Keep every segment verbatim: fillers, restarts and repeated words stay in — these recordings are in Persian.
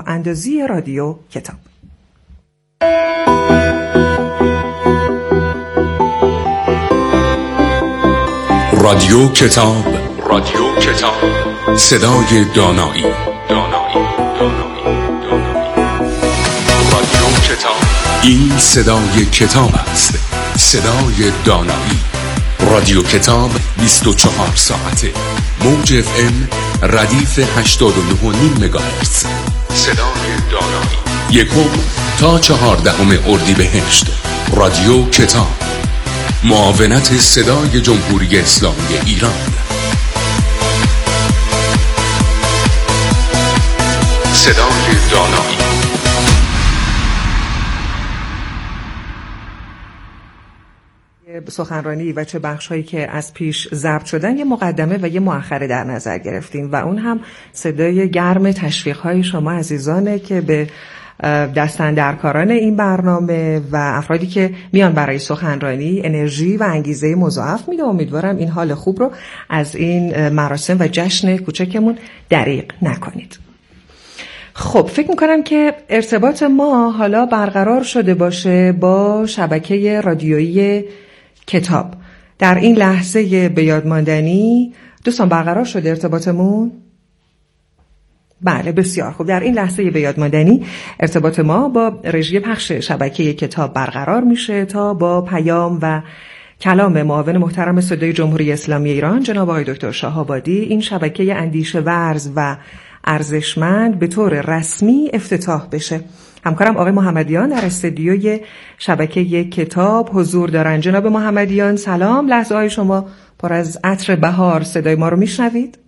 اندازی رادیو کتاب. رادیو کتاب، رادیو کتاب، صدای دانایی، دانایی، دانایی، دانایی. رادیو کتاب، این صدای کتاب است، صدای دانایی. رادیو کتاب بیست و چهار ساعته، موج اف ام ردیف هشتاد و نه و نیم مگاهرتز، صدای دانایی. یکم تا چهاردهم اردیبهشت. رادیو کتاب، معاونت صدای جمهوری اسلامی ایران. صدای دانایی. سخنرانی و چه بخش‌هایی که از پیش ضبط شدن، یه مقدمه و یه مؤخره در نظر گرفتیم و اون هم صدای گرم تشویق‌های شما عزیزانه که به دستاندرکاران این برنامه و افرادی که میان برای سخنرانی انرژی و انگیزه مضاعف میده. امیدوارم این حال خوب رو از این مراسم و جشن کوچکمون دریغ نکنید. خب فکر میکنم که ارتباط ما حالا برقرار شده باشه با شبکه رادیویی کتاب. در این لحظه به یاد ماندنی دوستان برقرار شده ارتباطمون؟ بله بسیار خوب. در این لحظه به یاد ماندنی ارتباط ما با رژی پخش شبکه کتاب برقرار میشه تا با پیام و کلام معاون محترم صدای جمهوری اسلامی ایران جناب آقای دکتر شهابادی این شبکه اندیشه ورز و ارزشمند به طور رسمی افتتاح بشه. همکارم آقای محمدیان در استودیوی شبکه کتاب حضور دارن. جناب محمدیان سلام. لحظه های شما پر از عطر بهار، صدای ما رو میشنوید؟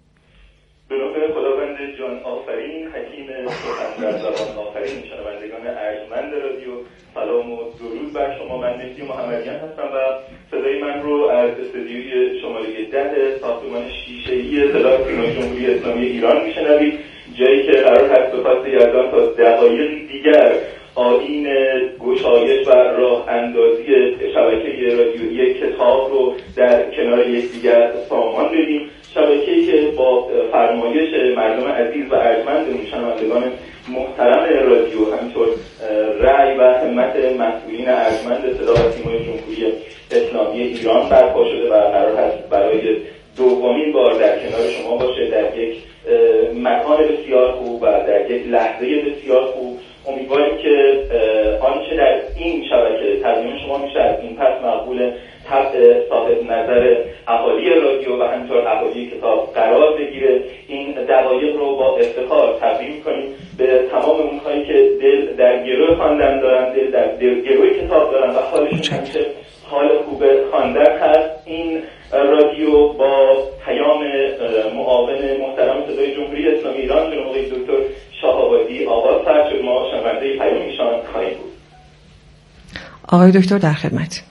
در زبان آفرین شنوندگان ارجمند رادیو، سلام و درود بر شما. من مهدی محمدیان هستم و صدای من رو از استودیوی شماره ده ساختمان شیشه‌ای صدای سیمای جمهوری اسلامی ایران میشنوید، جایی که قرار هست به خواست یزدان تا دقایق دیگر آیین گشایش و راه اندازی شبکه رادیویی کتاب رو در کنار یکدیگر سامان بدیم. شبکه‌ای که با فرمایش مردم عزیز و ارجمند شنوندگان محترم رادیو، همینطور رأی و همت مسئولین ارجمند صدا و سیمای جمهوری اسلامی ایران برپا شده و قرار هست برای دومین بار در کنار شما باشه در یک مکان بسیار خوب و در یک لحظه بسیار خوب. امیدواریم که آنچه در این شبکه تقدیم شما میشه از این پس مقبول طبع صاحب نظر اهالی رادیو و همینطور اهالی کتاب قرار بگیره. این دقایق رو با افتخار تقدیم کنیم به تمام اونهایی که دل در گروه خواندن دارن، دل در گروه کتاب دارن و حالشون همیشه حال خوب خواندن هست. این رادیو با پیام معاون محترم صدای جمهوری اسلامی ایران جناب آقای دکتر شهابادی آغاز شد. ما شنونده پیام ایشان خواهیم بود. آقای دکتر در خدمت.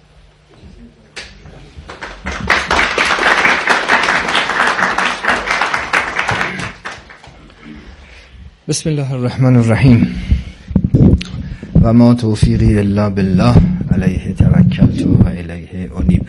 بسم الله الرحمن الرحیم و ما توفیقی الا بالله علیه توکلت و الیه انیب.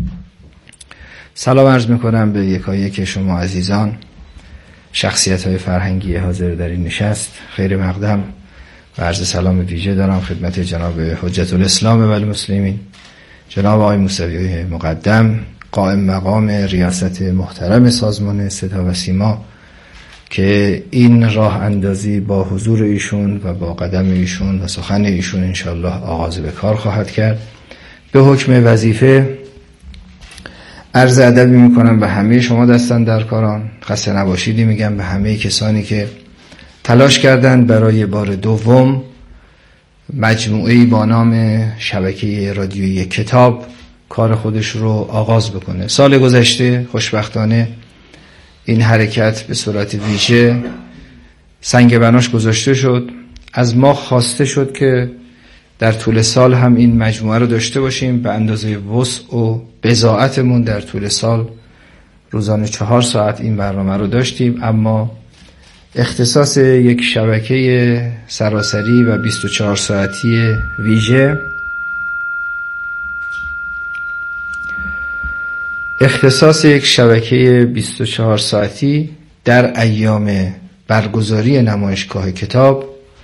سلام عرض میکنم به یکایک شما عزیزان، شخصیت های فرهنگی حاضر در این نشست. خیر مقدم و عرض سلام ویژه دارم خدمت جناب حجت الاسلام و المسلمین جناب آقای موسوی مقدم، قائم مقام ریاست محترم سازمان صدا و سیما که این راه اندازی با حضور ایشون و با قدم ایشون و سخن ایشون انشالله آغاز به کار خواهد کرد. به حکم وظیفه عرض ادبی میکنم به همه شما دستاندرکاران، خسته نباشیدی میگم به همه کسانی که تلاش کردند برای بار دوم مجموعه‌ای با نام شبکه رادیویی کتاب کار خودش رو آغاز بکنه. سال گذشته خوشبختانه این حرکت به صورت ویژه سنگ بناش گذاشته شد. از ما خواسته شد که در طول سال هم این مجموعه رو داشته باشیم. به اندازه وسع و بضاعتمون در طول سال روزانه چهار ساعت این برنامه رو داشتیم، اما اختصاص یک شبکه سراسری و بیست و چهار ساعتی ویژه اختصاص یک شبکه بیست و چهار ساعتی در ایام برگزاری نمایشگاه کتاب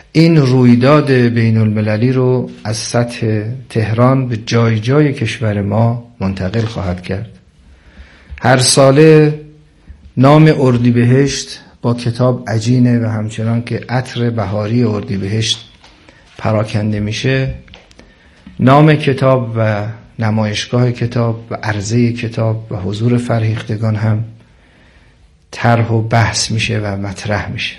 این رویداد بین المللی رو از سطح تهران به جای جای کشور ما منتقل خواهد کرد. هر ساله نام اردیبهشت با کتاب عجینه و همچنان که عطر بهاری اردیبهشت پراکنده میشه، نام کتاب و نمایشگاه کتاب و عرضه کتاب و حضور فرهیختگان هم طرح و بحث میشه و مطرح میشه.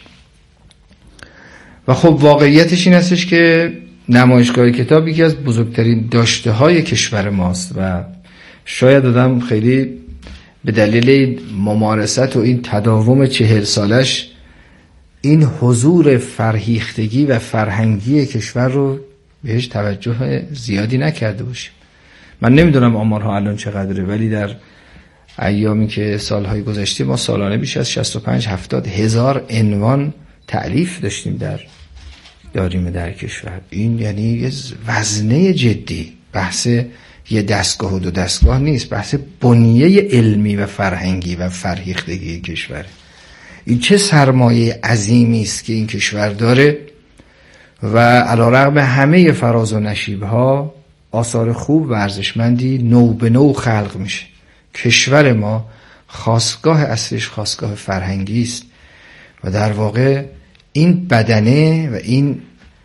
و خب واقعیتش این هستش که نمایشگاه کتاب یکی از بزرگترین داشته های کشور ماست و شاید آدم خیلی به دلیل ممارست و این تداوم چهل سالش این حضور فرهیختگی و فرهنگی کشور رو بهش توجه زیادی نکرده باشیم. من نمیدونم آمارها الان چقدره، ولی در ایامی که سالهای گذشته ما سالانه بیش از شصت و پنج هفتاد هزار عنوان تألیف داشتیم در داریم در کشور. این یعنی یه وزنه جدی، بحث یه دستگاه و دو دستگاه نیست، بحث بنیه علمی و فرهنگی و فرهیختگی کشور. این چه سرمایه عظیمی است که این کشور داره و علیرغم همه فراز و نشیب‌ها آثار خوب و ارزشمندی نو به نو خلق میشه. کشور ما خاستگاه اصلیش خاستگاه فرهنگی است و در واقع این بدنه و این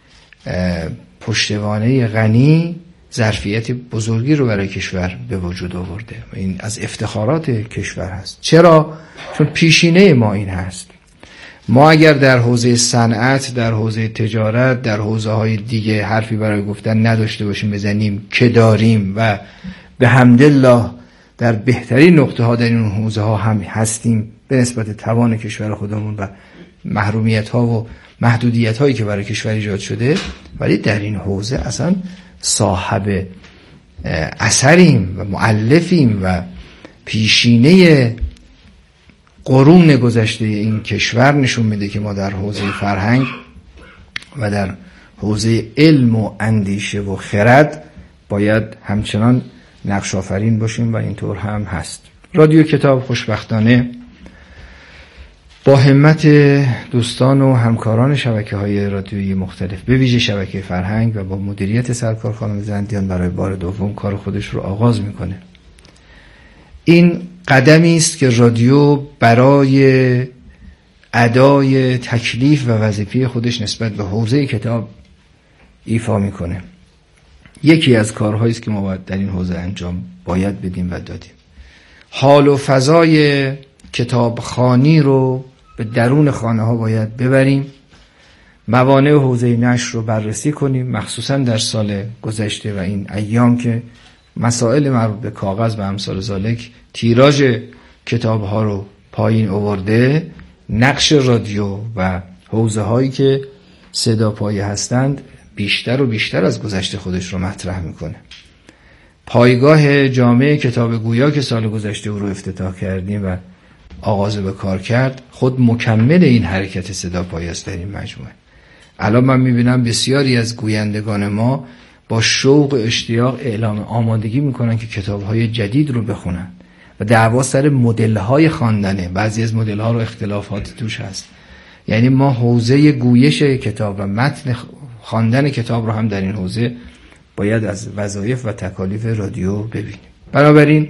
پشتوانه غنی ظرفیت بزرگی رو برای کشور به وجود آورده و این از افتخارات کشور هست. چرا؟ چون پیشینه ما این هست. ما اگر در حوزه صنعت، در حوزه تجارت، در حوزه های دیگه حرفی برای گفتن نداشته باشیم بزنیم که داریم و به حمدالله در بهترین نقطه ها در این حوزه ها هم هستیم به نسبت توان کشور خودمون و محرومیت ها و محدودیت هایی که برای کشور ایجاد شده، ولی در این حوزه اصلا صاحب اثریم و مؤلفیم و پیشینه قرون گذشته این کشور نشون میده که ما در حوزه فرهنگ و در حوزه علم و اندیشه و خرد باید همچنان نقش آفرین باشیم و اینطور هم هست. رادیو کتاب خوشبختانه با همت دوستان و همکاران شبکه‌های رادیویی مختلف به ویژه شبکه فرهنگ و با مدیریت سرکار خانم زندیان برای بار دوم کار خودش رو آغاز میکنه. این قدمی است که رادیو برای ادای تکلیف و وظیفه خودش نسبت به حوزه کتاب ایفا میکنه. یکی از کارهایی است که ما باید در این حوزه انجام باید بدیم و دادیم. حال و فضای کتابخوانی رو به درون خانه ها باید ببریم، موانع حوزه نشر رو بررسی کنیم، مخصوصا در سال گذشته و این ایام که مسائل مربوط به کاغذ و امثال ذالک تیراژ کتاب ها رو پایین آورده. نقش رادیو و حوزه هایی که صدا پایه هستند بیشتر و بیشتر از گذشته خودش رو مطرح میکنه. پایگاه جامعه کتاب گویا که سال گذشته او رو افتتاح کردیم و آغاز به کار کرد خود مکمل این حرکت صدا پایه است در این مجموعه. الان من میبینم بسیاری از گویندگان ما با شوق و اشتیاق اعلام آمادگی میکنن که کتاب‌های جدید رو بخونن و دعوا سر مدل‌های خواندنه. بعضی از مدل‌ها رو اختلافات توش هست. یعنی ما حوزه گویش کتاب و متن خواندن کتاب رو هم در این حوزه باید از وظایف و تکالیف رادیو ببینیم. بنابراین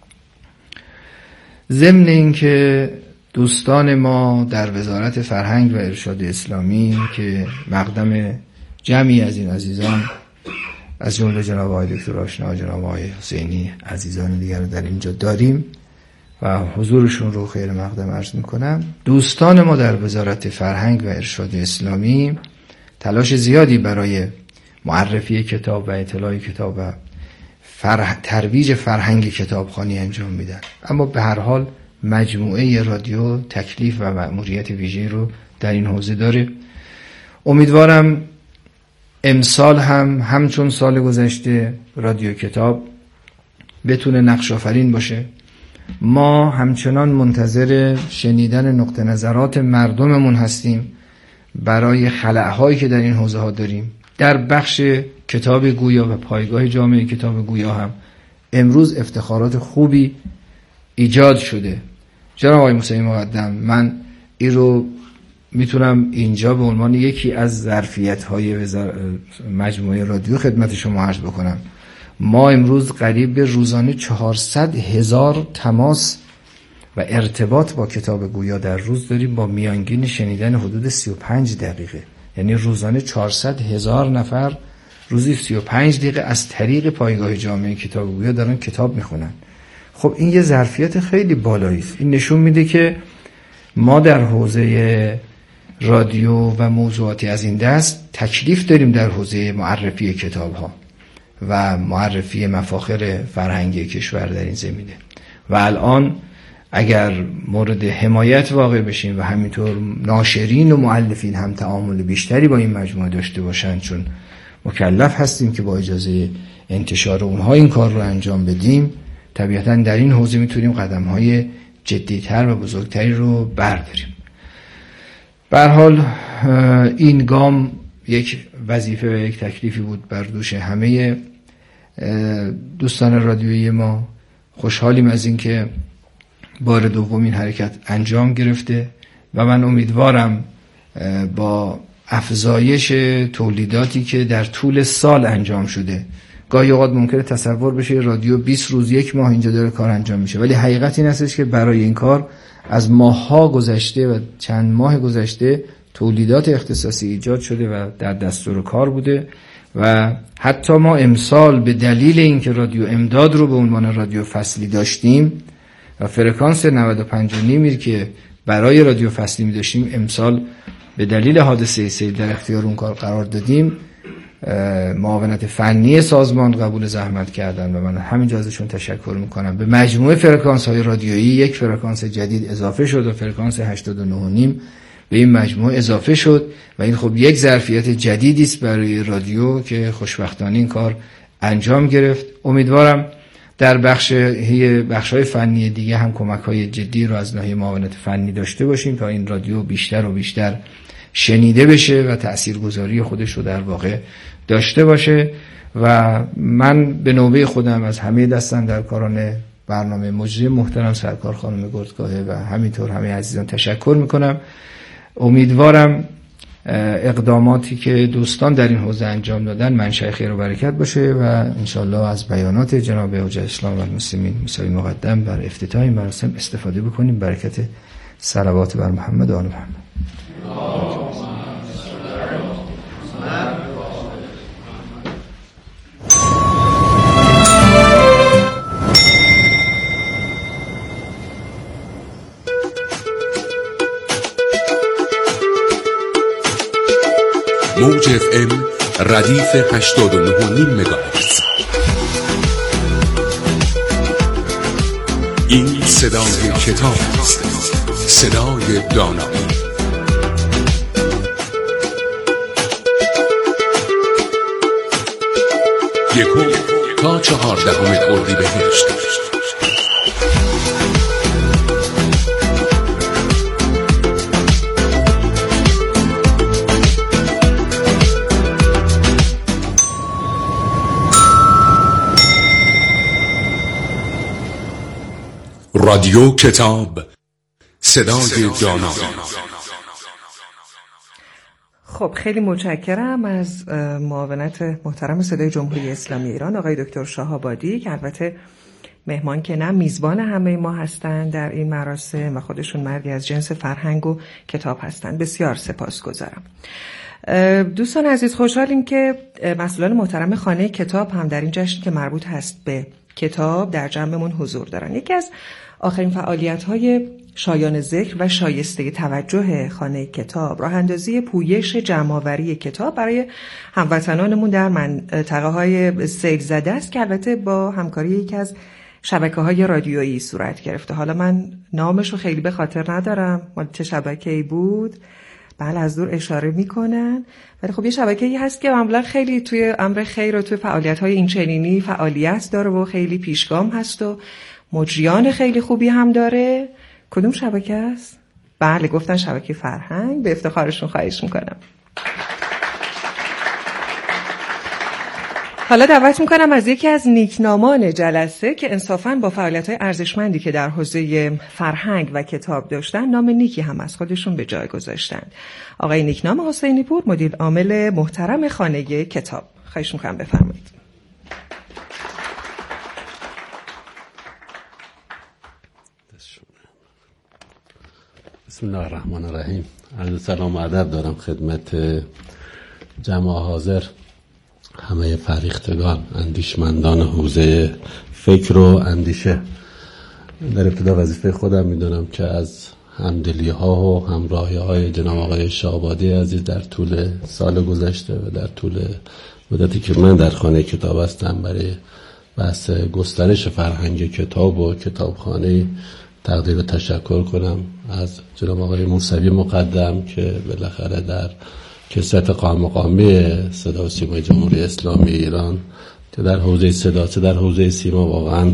ضمن این که دوستان ما در وزارت فرهنگ و ارشاد اسلامی که مقدم جمعی از این عزیزان از جمله جناب آقای دکتر آشنا، جناب آقای حسینی، عزیزان دیگر رو در اینجا داریم و حضورشون رو خیر مقدم عرض میکنم. دوستان ما در وزارت فرهنگ و ارشاد اسلامی تلاش زیادی برای معرفی کتاب و اطلاع کتاب و فرح... ترویج فرهنگ کتابخوانی انجام میدن، اما به هر حال مجموعه رادیو تکلیف و مأموریت ویژه‌ای رو در این حوزه داره. امیدوارم امسال هم همچون سال گذشته رادیو کتاب بتونه نقش آفرین باشه. ما همچنان منتظر شنیدن نقطه نظرات مردممون هستیم برای خلأهایی که در این حوزه ها داریم. در بخش کتاب گویا و پایگاه جامعه کتاب گویا هم امروز افتخارات خوبی ایجاد شده. جناب آقای موسوی مقدم، من این رو میتونم اینجا به عنوان یکی از ظرفیت‌های مجموعه رادیو خدمت شما عرض بکنم. ما امروز قریب به روزانه چهارصد هزار تماس و ارتباط با کتاب گویا در روز داریم، با میانگین شنیدن حدود سی و پنج دقیقه. یعنی روزانه چهارصد هزار نفر روزی سی و پنج دقیقه از طریق پایگاه جامعه کتاب گویا دارن کتاب میخونن. خب این یه ظرفیت خیلی بالایی است. این نشون میده که ما در حوزه رادیو و موضوعاتی از این دست تکلیف داریم در حوزه معرفی کتاب ها و معرفی مفاخر فرهنگی کشور در این زمینه. و الان اگر مورد حمایت واقع بشیم و همینطور ناشرین و مؤلفین هم تعامل بیشتری با این مجموعه داشته باشن، چون مکلف هستیم که با اجازه انتشار اونها این کار رو انجام بدیم، طبیعتاً در این حوزه میتونیم قدم‌های جدی‌تر و بزرگتری رو برداریم. به هر حال این گام یک وظیفه و یک تکلیفی بود بر دوش همه دوستان رادیویی ما. خوشحالیم از این که بار دوم این حرکت انجام گرفته و من امیدوارم با افزایش تولیداتی که در طول سال انجام شده، گاهی اوقات ممکنه تصور بشه رادیو بیست روز یک ماه اینجا داره کار انجام میشه، ولی حقیقت این هستش که برای این کار از ماه‌ها گذشته و چند ماه گذشته تولیدات اختصاصی ایجاد شده و در دستور کار بوده و حتی ما امسال به دلیل اینکه رادیو امداد رو به عنوان رادیو فصلی داشتیم و فرکانس نود و پنج و نیم که برای رادیو فصلی می داشتیم، امسال به دلیل حادثه سیل در اختیار اون کار قرار دادیم. معاونت فنی سازمان قبول زحمت کردن و من همینجا ازشون تشکر میکنم. به مجموعه فرکانس های رادیویی یک فرکانس جدید اضافه شد و فرکانس هشتاد و نه و نیم به این مجموعه اضافه شد و این خب یک ظرفیت جدیدی است برای رادیو که خوشبختانه این کار انجام گرفت. امیدوارم در بخش بخش‌های فنی دیگه هم کمک‌های جدی رو از ناحیه معاونت فنی داشته باشیم تا این رادیو بیشتر و بیشتر شنیده بشه و تاثیرگذاری خودش رو در واقع داشته باشه. و من به نوبه خودم از همه دستاندرکاران برنامه مجری محترم سرکار خانم گردگاهه و همینطور همه عزیزان تشکر میکنم. امیدوارم اقداماتی که دوستان در این حوزه انجام دادن منشأ خیر و برکت باشه و انشالله از بیانات جناب حجت الاسلام و المسلمین موسی مقدم بر افتتاح این مراسم استفاده بکنیم. برکت صلوات بر محمد و آل محمد. موج اف ام ردیف هشتاد و نه و نیم مگاهرتز. این صدای کتاب است، صدای دانایی. یکم تا چهاردهم اردیبهشت. رادیو کتاب، صدای دانایی. خب خیلی متشکرم از معاونت محترم صدای جمهوری اسلامی ایران آقای دکتر شهابادی که البته مهمان که نه میزبان همه ما هستند در این مراسم و خودشون مردی از جنس فرهنگ و کتاب هستند. بسیار سپاسگزارم. دوستان عزیز، خوشحالیم که مسئولان محترم خانه کتاب هم در این جشن که مربوط هست به کتاب در جمعمون حضور دارن. یکی از آخرین فعالیت‌های شایان ذکر و شایسته توجه خانه کتاب راه اندازی پویش جمع‌آوری کتاب برای هموطنانمون در منطقه‌های سیل زده است که البته با همکاری یکی از شبکه‌های رادیویی صورت گرفته. حالا من نامش رو خیلی به خاطر ندارم، مال چه شبکه‌ای بود. بله از دور اشاره میکنن، ولی خب یه شبکه‌ای هست که معمولا خیلی توی امر خیر و توی فعالیت‌های این چنینی فعالیت داره و خیلی پیشگام هست و مجریان خیلی خوبی هم داره. کدوم شبکه است؟ بله گفتن شبکه فرهنگ. به افتخارشون خواهش میکنم. حالا دعوت میکنم از یکی از نیکنامان جلسه که انصافاً با فعالیت‌های ارزشمندی که در حوزه فرهنگ و کتاب داشتن نام نیکی هم از خودشون به جای گذاشتن. آقای نیکنام حسینی پور، مدیر عامل محترم خانه کتاب. خواهش میکنم بفرمایید. بسم الله الرحمن الرحیم. عرض سلام و ادب دارم خدمت جمع حاضر، همه فریختگان، اندیشمندان حوزه فکر و اندیشه. در ابتدا وظیفه خودم میدونم که از همدلی ها و همراهی های جناب آقای شاه‌آبادی عزیز در طول سال گذشته و در طول مدتی که من در خانه کتاب هستم برای بحث گسترش فرهنگ کتاب و کتابخانه تقدیر تشکر کنم از جناب آقای موسوی مقدم که بالاخره در کسرت قام مقامی صدا و سیمای جمهوری اسلامی ایران که در حوزه صدا چه در حوزه سیما واقعا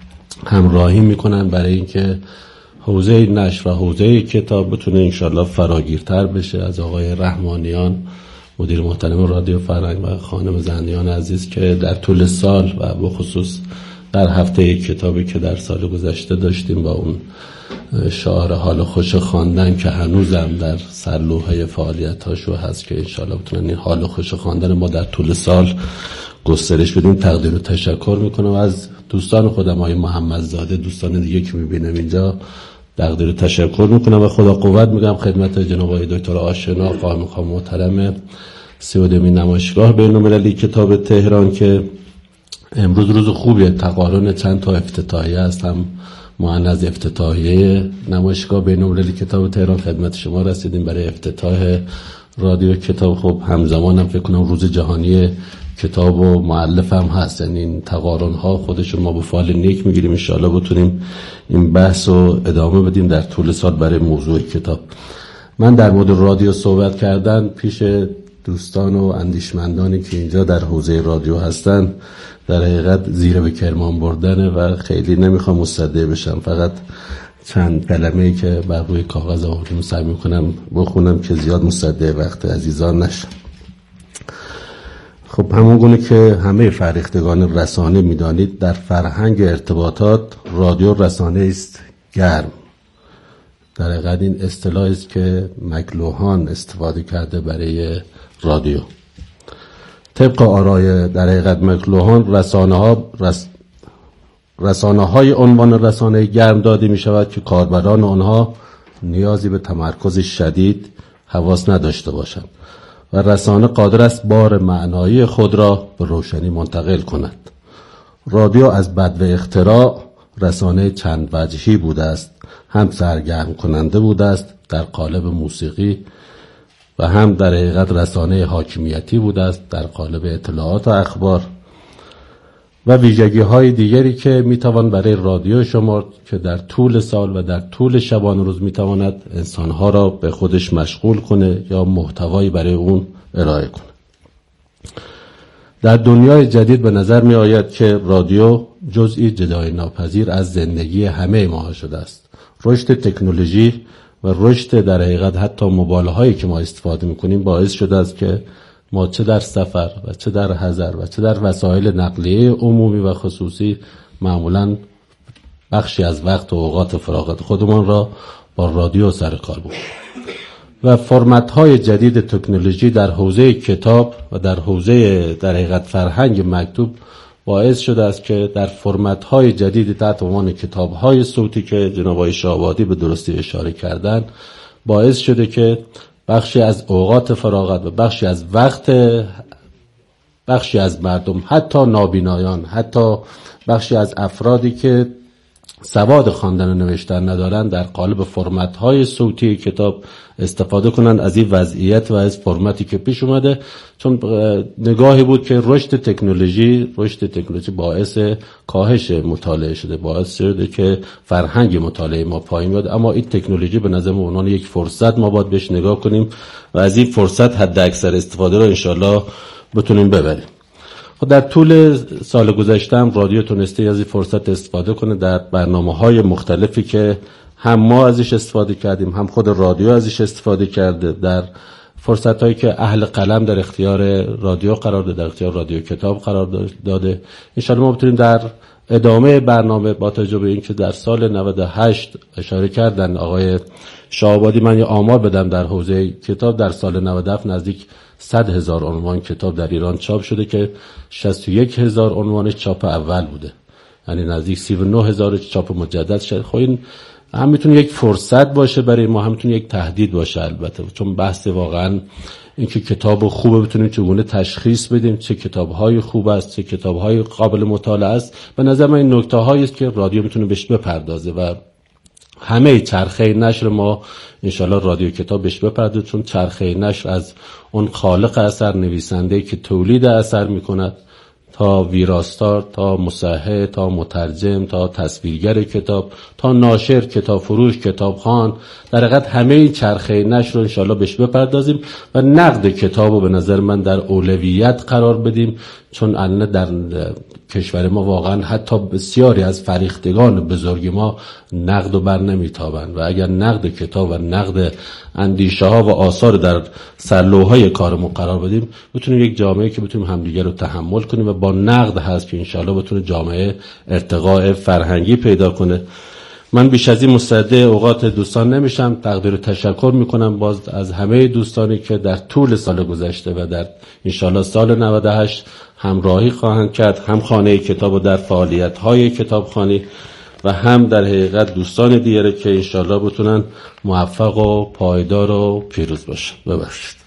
همراهی میکنن برای اینکه حوزه نشر و حوزه کتاب بتونه انشالله فراگیرتر بشه. از آقای رحمانیان مدیر محترم رادیو فرهنگ و خانم زندیان عزیز که در طول سال و بخصوص در هفته کتابی که در سال گذشته داشتیم با اون شعار حال خوش خواندن که هنوزم در سرلوحه فعالیتاشو هست که انشالله بتونن این حال خوش خواندن ما در طول سال گسترش بدیم. تقدیر و تشکر میکنم از دوستان خودم، آقای محمدزاده، دوستان دیگه که میبینم اینجا تقدیر و تشکر میکنم و خدا قوت میگم خدمت جناب آقای دکتر آشنا قائم مقام محترم سیودمین نمایشگاه بین‌المللی کتاب تهران که امروز روز خوبیه، تقارن چند تا افتتاحیه است، هم معنی افتتاحیه نمایشگاه بین‌المللی کتاب تهران خدمت شما رسیدیم برای افتتاح رادیو کتاب. خب همزمان هم فکر کنم روز جهانی کتاب و مؤلف هم هست، یعنی این تقارن ها خودشون ما به فال نیک میگیریم. ان شاءالله بتونیم این بحث رو ادامه بدیم در طول سال برای موضوع کتاب. من در مورد رادیو صحبت کردن پیش دوستان و اندیشمندانی که اینجا در حوزه رادیو هستن در حقیقت زیر به کرمان بردنه و خیلی نمیخوام مصدق بشم، فقط چند کلمه‌ای که بر روی کاغذ آوردم سعی میکنم بخونم که زیاد مصدق وقت عزیزان نشم. خب همون گونه که همه فرهیختگان رسانه میدانید در فرهنگ ارتباطات رادیو رسانه است گرم. در حقیقت این اصطلاحی است که مکلوهان استفاده کرده برای رادیو. طبق آرای در حقیقت مکلوهان رسانه ها رس... رسانه های عنوان رسانه گرم داده می شود که کاربران آنها نیازی به تمرکز شدید حواس نداشته باشند و رسانه قادر است بار معنایی خود را به روشنی منتقل کند. رادیو از بدو اختراع رسانه چند وجهی بوده است، هم سرگرم کننده بوده است در قالب موسیقی و هم در حقیقت رسانه حاکمیتی بوده است در قالب اطلاعات و اخبار و ویژگی های دیگری که میتوان برای رادیو شمرد که در طول سال و در طول شبانه روز میتواند انسانها را به خودش مشغول کنه یا محتوایی برای اون ارائه کنه. در دنیای جدید به نظر می آید که رادیو جزئی جدای ناپذیر از زندگی همه ما شده است. رشد تکنولوژی و رشد در حقیقت حتی موبایل هایی که ما استفاده میکنیم باعث شده است که ما چه در سفر و چه در حضر و چه در وسایل نقلیه عمومی و خصوصی معمولاً بخشی از وقت و اوقات فراغت خودمان را با رادیو سر کار بودیم و فرمت های جدید تکنولوژی در حوزه کتاب و در حوزه در حقیقت فرهنگ مکتوب باعث شده است که در فرمت های جدید تحت عنوان کتاب های صوتی که جناب آقای شاه‌آبادی به درستی اشاره کردن باعث شده که بخشی از اوقات فراغت و بخشی از وقت بخشی از مردم، حتی نابینایان، حتی بخشی از افرادی که سواد خواندن و نوشتن ندارن در قالب فرمت های صوتی کتاب استفاده کنند از این وضعیت و از فرمتی که پیش اومده، چون نگاهی بود که رشد تکنولوژی رشد تکنولوژی باعث کاهش مطالعه شده، باعث شده که فرهنگ مطالعه ما پایین بیاد. اما این تکنولوژی به نظر من یک فرصت ما باید بهش نگاه کنیم و از این فرصت حد اکثر استفاده رو انشالله بتونیم ببریم. در طول سال گذشته هم رادیو تونسته از این فرصت استفاده کنه در برنامه‌های مختلفی که هم ما ازش استفاده کردیم هم خود رادیو ازش استفاده کرده در فرصت هایی که اهل قلم در اختیار رادیو قرار داده، در اختیار رادیو کتاب قرار داده. انشاءالله ما بتونیم در ادامه برنامه با توجه به اینکه در سال نود و هشت اشاره کردن آقای شاه‌آبادی، من یه آمار بدم در حوزه کتاب. در سال نود و هفت نزدیک صد هزار عنوان کتاب در ایران چاپ شده که شصت و یک هزار عنوانش چاپ اول بوده، یعنی نزدیک سی و نه هزار چاپ مجدد شده. خب این هم میتونه یک فرصت باشه برای ما، هم میتونه یک تهدید باشه البته، چون بحث واقعا اینکه کتاب خوبه بتونیم چگونه تشخیص بدیم، چه کتاب‌های خوب است، چه کتاب‌های قابل مطالعه است. به نظر من این نکته‌هایی است که رادیو میتونه بهش بپردازه و همه چرخه نشر ما انشالله رادیو کتاب بهش بپردازه، چون چرخه نشر از اون خالق اثر، نویسنده که تولید اثر میکند، تا ویراستار، تا مصحح، تا مترجم، تا تصویرگر کتاب، تا ناشر، کتاب فروش، کتابخوان، در حقیقت همه این چرخه نشر رو انشالله بهش بپردازیم و نقد کتاب رو به نظر من در اولویت قرار بدیم، چون الان در کشور ما واقعا حتی بسیاری از فریختگان بزرگ ما نقد و بر نمیتابند و اگر نقد کتاب و نقد اندیشه ها و آثار در سرلوحهای کارمون قرار بدیم، بتونیم یک جامعه که بتونیم همدیگر رو تحمل کنیم و با نقد هست که انشالله بتونه جامعه ارتقاء فرهنگی پیدا کنه. من بیش از این مستعد اوقات دوستان نمیشم. تقدیر و تشکر میکنم باز از همه دوستانی که در طول سال گذشته و در انشالله سال نود و هشت همراهی خواهند کرد، هم خانه کتاب و در فعالیت‌های کتابخوانی و هم در حقیقت دوستان دیگری که انشالله بتونن موفق و پایدار و پیروز باشن. ببخشید.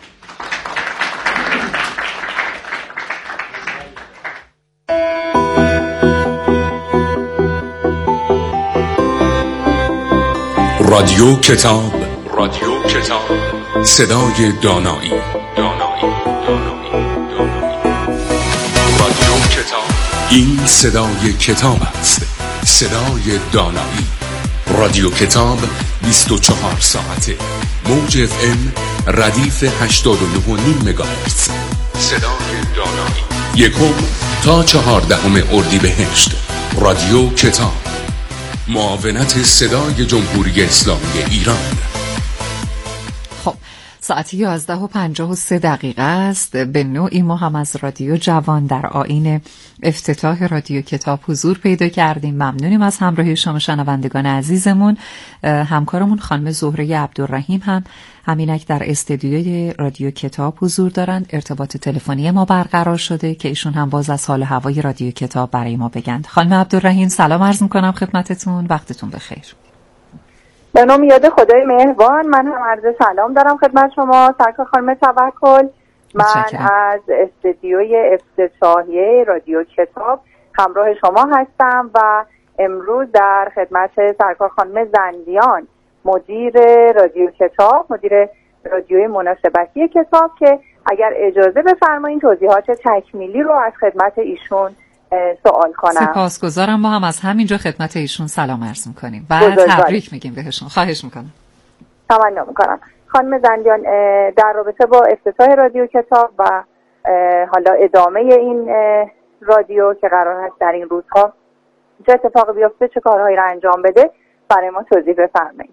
رادیو کتاب، رادیو کتاب، صدای دانایی، دانایی، دانایی، دانایی. رادیو کتاب، این صدای کتاب است، صدای دانایی. رادیو کتاب بیست و چهار ساعته، موج اف ام ردیف هشتاد و نه و نیم مگاهرتز. صدای دانایی، یکم تا چهاردهم اردیبهشت. رادیو کتاب، معاونت صدای جمهوری اسلامی ایران. خب ساعت یازده و پنجاه و سه دقیقه است. به نوعی ما هم از رادیو جوان در آیین افتتاح رادیو کتاب حضور پیدا کردیم. ممنونیم از همراهی شما شنوندگان عزیزمون. همکارمون خانم زهره عبدالرحیم هم همینک در استودیوی رادیو کتاب حضور دارند. ارتباط تلفنی ما برقرار شده که ایشون هم باز از حال هوای رادیو کتاب برای ما بگن. خانم عبدالرحیم سلام عرض میکنم خدمتتون، وقتتون بخیر. به نام یاد خدای مهربان، من هم عرض سلام دارم خدمت شما سرکار خانم توکل. من از استودیوی افتتاحیه رادیو کتاب همراه شما هستم و امروز در خدمت سرکار خانم زندیان مدیر رادیو کتاب، مدیر رادیوی مناسبتی کتاب، که اگر اجازه بفرمایید توضیحات تکمیلی رو از خدمت ایشون سوال کنم. سپاسگزارم. ما هم از همینجا خدمت ایشون سلام عرض میکنیم و تبریک میگیم بهشون. خواهش میکنم. تمنا میکنم. خانم زندیان، در رابطه با افتتاح رادیو کتاب و حالا ادامه این رادیو که قرار هست در این روزها چه اتفاقی بیفته، چه کارهایی را انجام بده، برای ما توضیح بفرمایید.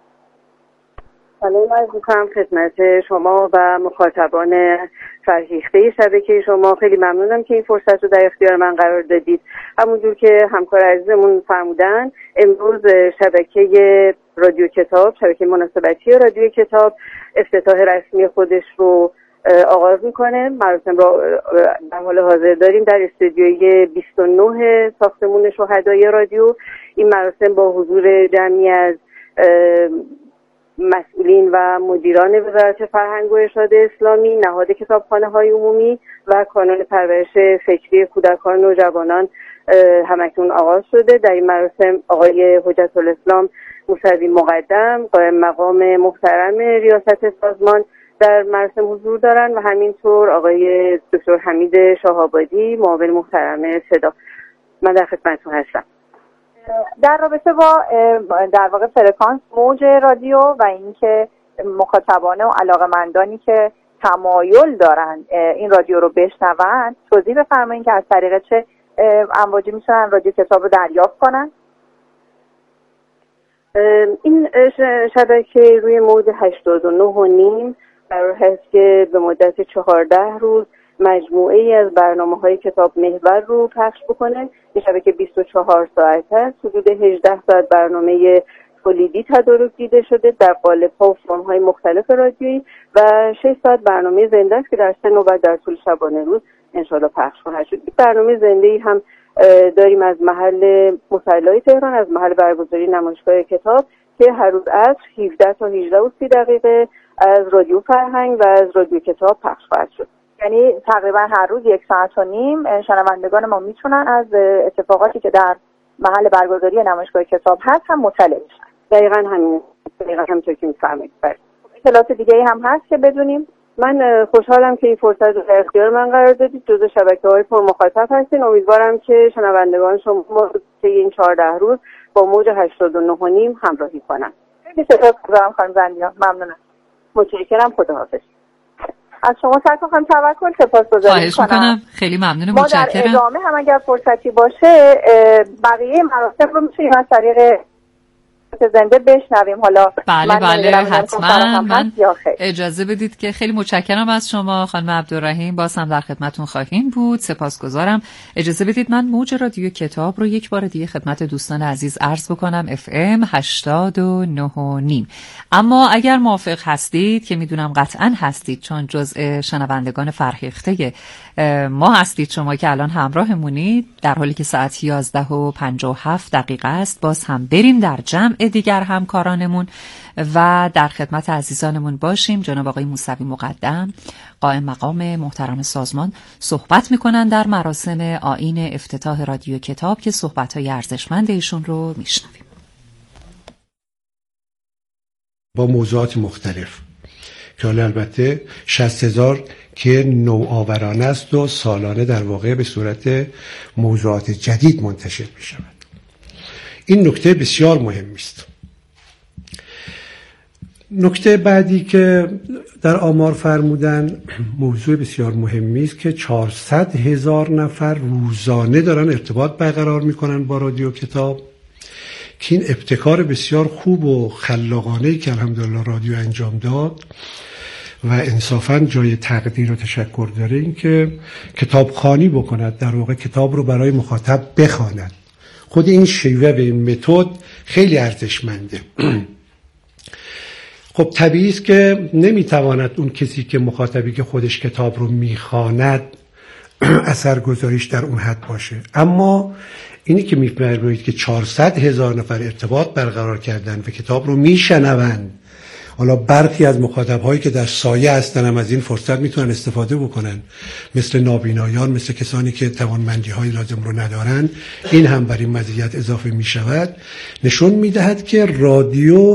سلام عرض می‌کنم خدمت شما و مخاطبان فرهیخته شبکه شما. خیلی ممنونم که این فرصت رو در اختیار من قرار دادید. همونجور که همکار عزیزمون فرمودن، امروز شبکه رادیو کتاب، شبکه مناسبتی رادیو کتاب، افتتاح رسمی خودش رو آغاز میکنه. مراسم رو در حال حاضر داریم در استودیوی بیست و نه ساختمون شهدای رادیو. این مراسم با حضور جمعی از مسئولین و مدیران وزارت فرهنگ و ارشاد اسلامی، نهاد کتابخانه‌های عمومی و کانون پرورش فکری کودکان و جوانان همکنون آغاز شده. در این مراسم آقای حجت الاسلام موسوی مقدم، قائم مقام محترم ریاست سازمان در مراسم حضور دارند و همینطور آقای دکتر حمید شاه‌آبادی، معاون محترم صدا. من در خدمتتون هستم. در رابطه با در واقع فرکانس موج رادیو و اینکه مخاطبان و علاقه‌مندانی که تمایل دارن این رادیو رو بشنون، توضیح بفرمایید که از طریق چه امواجی میتونن رادیو کتاب رو دریافت کنن؟ این شبکه روی موج هشتاد و نه و نیم قرار هست که به مدت چهارده روز مجموعه ای از برنامه‌های کتاب محور رو پخش بکنه. این شبکه بیست و چهار ساعت هست، حدود هجده ساعت برنامه تولیدی تدارک دیده شده در قالب‌ها و فرم‌های مختلف رادیویی و شش ساعت برنامه زنده است که در سه نوبت در طول شبانه روز انشاءالله پخش خواهد شد. برنامه زنده‌ای هم داریم از محل مصلی تهران، از محل برگزاری نمایشگاه کتاب که هر روز عصر هفده تا هجده و سی دقیقه از رادیو فرهنگ و از رادیو کتاب پخش خواهد شد. یعنی تقریبا هر روز یک ساعت و نیم شنوندگان ما میتونن از اتفاقاتی که در محل برگزاری نمایشگاه کتاب هست هم مطلع بشن. دقیقاً همین، دقیقاً همونطور که می‌فرمایید. اطلاعات دیگه‌ای هم هست که بدونیم؟ من خوشحالم که این فرصت رو در اختیار من قرار دادید. جزو شبکه‌های پر مخاطب هستین. امیدوارم که شنوندگان شما طی این چهارده روز با موج هشتاد و نه و نیم همراهی کنن. خیلی سپاسگزارم خانم زندیان. ممنونم. متشکرم. خداحافظ. از شما سرکار خانم توکل سپاسگزاری خواهش میکنم. خیلی ممنونم. ما متشکرم. در ادامه هم اگر فرصتی باشه بقیه مراسم رو میتونیم از طریق زنده بشنویم. حالا بله بله حتما. من اجازه بدید که خیلی متشکرم از شما خانم عبدالرحیم، باز هم در خدمتون خواهیم بود. سپاسگزارم. اجازه بدید من موج رادیو کتاب رو یک بار دیگه خدمت دوستان عزیز عرض بکنم. اف ام هشتاد و نه و نیم. اما اگر موافق هستید که میدونم قطعا هستید چون جزء شنوندگان فرهیخته ما هستید شما که الان همراهمونید، در حالی که ساعت یازده و پنجاه و هفت دقیقه است، باز هم بریم در جمع دیگر همکارانمون و در خدمت عزیزانمون باشیم. جناب آقای موسوی مقدم قائم مقام محترم سازمان صحبت میکنن در مراسم آیین افتتاح رادیو کتاب که صحبت‌های ارزشمند ایشون رو میشنویم با موضوعات مختلف که حالا البته شصت هزار که نوآورانه است و سالانه در واقع به صورت موضوعات جدید منتشر می شود. این نکته بسیار مهمی است. نکته بعدی که در آمار فرمودن موضوع بسیار مهمی است که چهارصد هزار نفر روزانه دارن ارتباط برقرار میکنن با رادیو کتاب، که این ابتکار بسیار خوب و خلاقانه‌ای که الحمدلله رادیو انجام داد و انصافاً جای تقدیر و تشکر داره، این که کتابخوانی بکند، در واقع کتاب رو برای مخاطب بخواند. خود این شیوه و این متد خیلی ارزشمنده. خب طبیعی است که نمیتواند اون کسی که مخاطبی که خودش کتاب رو میخواند اثرگذاریش در اون حد باشه، اما اینی که میفرمایید که چهارصد هزار نفر ارتباط برقرار کردن و کتاب رو میشنوند، حالا برخی از مخاطب‌هایی که در سایه هستن هم از این فرصت میتونن استفاده بکنن، مثل نابینایان، مثل کسانی که توانمندی‌های لازم رو ندارن، این هم بر این مزیت اضافه میشود، نشون میدهد که رادیو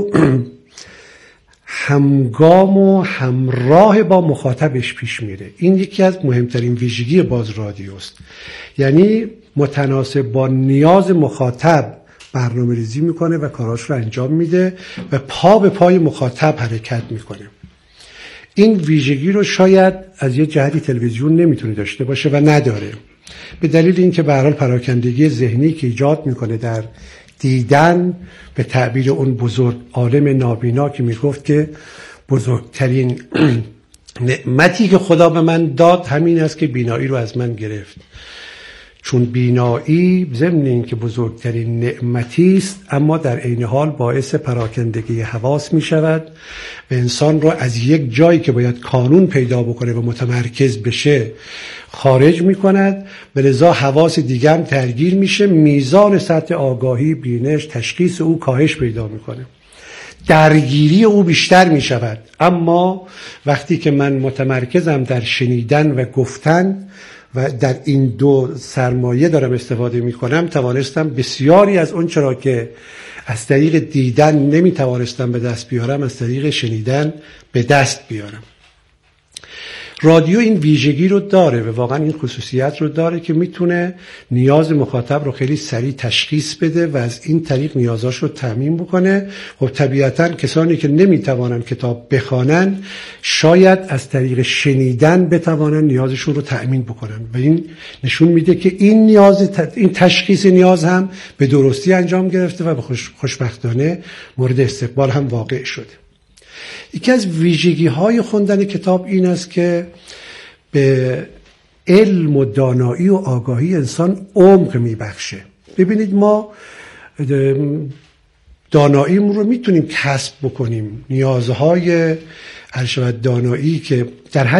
همگام و همراه با مخاطبش پیش میره. این یکی از مهمترین ویژگی باز رادیوست، یعنی متناسب با نیاز مخاطب برنامه ریزی میکنه و کاراش رو انجام میده و پا به پای مخاطب حرکت میکنه. این ویژگی رو شاید از یه جهتی تلویزیون نمیتونه داشته باشه و نداره، به دلیل اینکه به هر حال پراکندگی ذهنی که ایجاد میکنه در دیدن، به تعبیر اون بزرگ عالم نابینا که میگفت که بزرگترین نعمتی که خدا به من داد همین است که بینایی رو از من گرفت، چون بینایی ضمن این که بزرگترین نعمتی است اما در عین حال باعث پراکندگی حواس می شود و انسان رو از یک جایی که باید کانون پیدا بکنه و متمرکز بشه خارج می کند و لذا حواس دیگر هم درگیر میشه، میزان سطح آگاهی، بینش، تشخیص او کاهش پیدا میکنه، درگیری او بیشتر می شود. اما وقتی که من متمرکزم در شنیدن و گفتن و در این دو سرمایه دارم استفاده می کنم، توانستم بسیاری از اون چرا که از طریق دیدن نمی توانستم به دست بیارم از طریق شنیدن به دست بیارم. رادیو این ویژگی رو داره و واقعا این خصوصیت رو داره که میتونه نیاز مخاطب رو خیلی سریع تشخیص بده و از این طریق نیازاش رو تامین بکنه. خب طبیعتاً کسانی که نمیتوانن کتاب بخوانن شاید از طریق شنیدن بتوانن نیازشون رو تامین بکنن و این نشون میده که این نیاز این تشخیص نیاز هم به درستی انجام گرفته و به خوش... خوشبختانه مورد استقبال هم واقع شده. یکی از ویژگی های خوندن کتاب این است که به علم و دانایی و آگاهی انسان عمق میبخشه. ببینید ما داناییمون رو میتونیم کسب بکنیم، نیازهای عرشبت دانایی که در